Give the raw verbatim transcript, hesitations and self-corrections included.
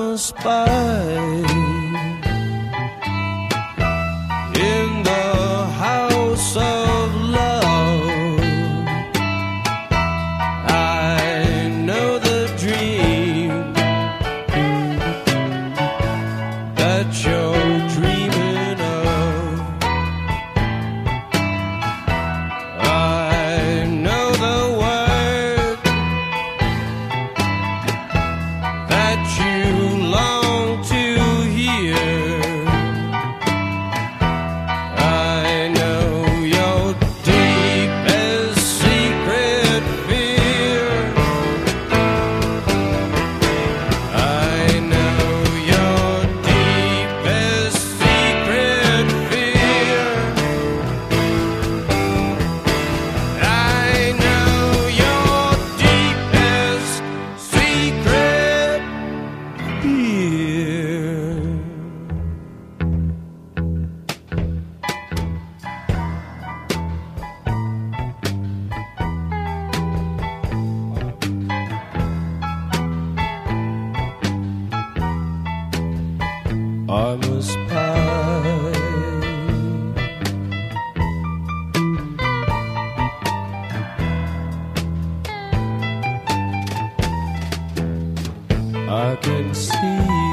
a spy in the house of love. I know the dream that you're dreaming of. I know the word that you long to hear. I know your deepest secret fear. I know your deepest secret fear. I know your deepest secret fear. I'm a spy. I can see